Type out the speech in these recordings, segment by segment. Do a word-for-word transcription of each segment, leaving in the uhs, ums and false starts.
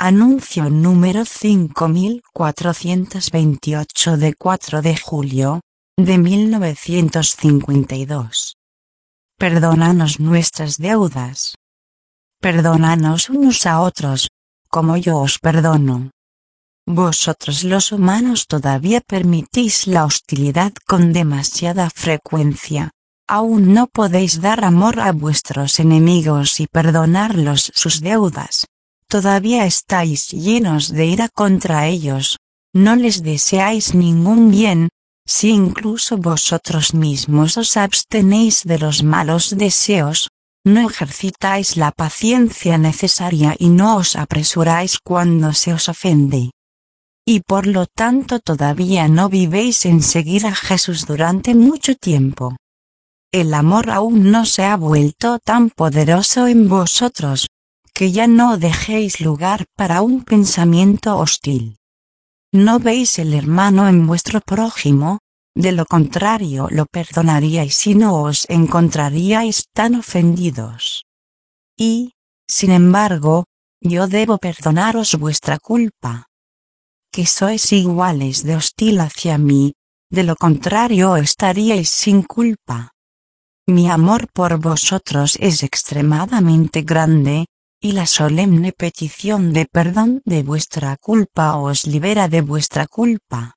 Anuncio número cinco mil cuatrocientos veintiocho de cuatro de julio, de mil novecientos cincuenta y dos. Perdónanos nuestras deudas. Perdónanos unos a otros, como yo os perdono. Vosotros los humanos todavía permitís la hostilidad con demasiada frecuencia. Aún no podéis dar amor a vuestros enemigos y perdonarlos sus deudas. Todavía estáis llenos de ira contra ellos. No les deseáis ningún bien. Si incluso vosotros mismos os abstenéis de los malos deseos, no ejercitáis la paciencia necesaria y no os apresuráis cuando se os ofende. Y por lo tanto todavía no vivéis en seguir a Jesús durante mucho tiempo. El amor aún no se ha vuelto tan poderoso en vosotros, que ya no dejéis lugar para un pensamiento hostil. ¿No veis el hermano en vuestro prójimo? De lo contrario lo perdonaríais y no os encontraríais tan ofendidos. Y, sin embargo, yo debo perdonaros vuestra culpa. Que sois iguales de hostil hacia mí, de lo contrario estaríais sin culpa. Mi amor por vosotros es extremadamente grande, y la solemne petición de perdón de vuestra culpa os libera de vuestra culpa.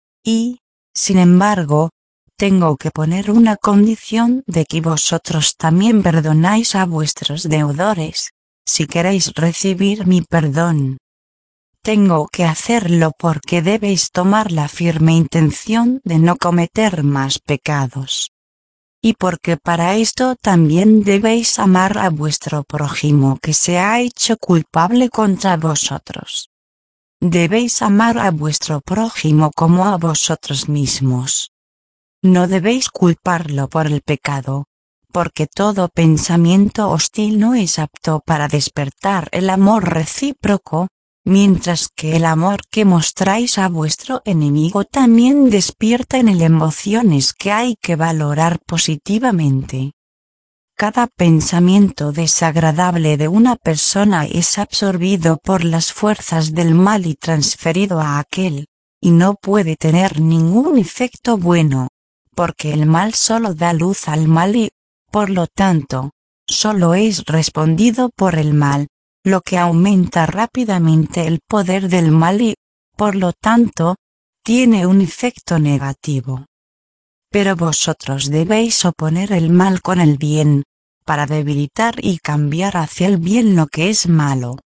Y, sin embargo, tengo que poner una condición de que vosotros también perdonáis a vuestros deudores, si queréis recibir mi perdón. Tengo que hacerlo porque debéis tomar la firme intención de no cometer más pecados. Y porque para esto también debéis amar a vuestro prójimo que se ha hecho culpable contra vosotros. Debéis amar a vuestro prójimo como a vosotros mismos. No debéis culparlo por el pecado, porque todo pensamiento hostil no es apto para despertar el amor recíproco, mientras que el amor que mostráis a vuestro enemigo también despierta en él emociones que hay que valorar positivamente. Cada pensamiento desagradable de una persona es absorbido por las fuerzas del mal y transferido a aquel, y no puede tener ningún efecto bueno, porque el mal solo da luz al mal y, por lo tanto, solo es respondido por el mal, lo que aumenta rápidamente el poder del mal y, por lo tanto, tiene un efecto negativo. Pero vosotros debéis oponer el mal con el bien, para debilitar y cambiar hacia el bien lo que es malo.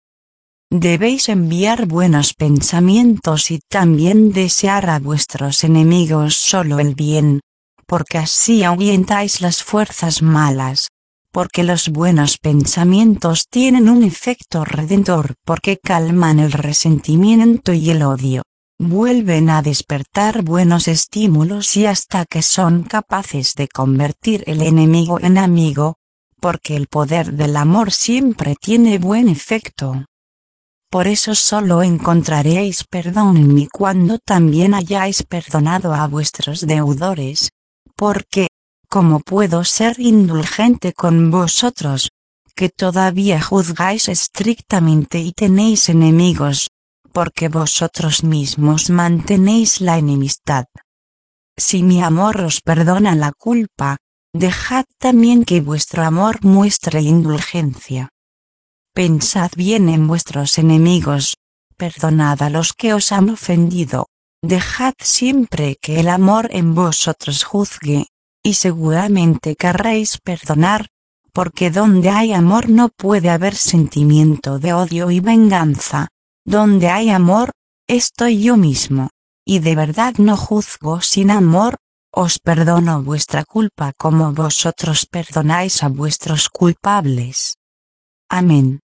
Debéis enviar buenos pensamientos y también desear a vuestros enemigos solo el bien, porque así ahuyentáis las fuerzas malas. Porque los buenos pensamientos tienen un efecto redentor porque calman el resentimiento y el odio, vuelven a despertar buenos estímulos y hasta que son capaces de convertir el enemigo en amigo, porque el poder del amor siempre tiene buen efecto. Por eso solo encontraréis perdón en mí cuando también hayáis perdonado a vuestros deudores, porque, ¿cómo puedo ser indulgente con vosotros, que todavía juzgáis estrictamente y tenéis enemigos, porque vosotros mismos mantenéis la enemistad? Si mi amor os perdona la culpa, dejad también que vuestro amor muestre indulgencia. Pensad bien en vuestros enemigos, perdonad a los que os han ofendido, dejad siempre que el amor en vosotros juzgue. Y seguramente querréis perdonar, porque donde hay amor no puede haber sentimiento de odio y venganza. Donde hay amor, estoy yo mismo, y de verdad no juzgo sin amor, os perdono vuestra culpa como vosotros perdonáis a vuestros culpables. Amén.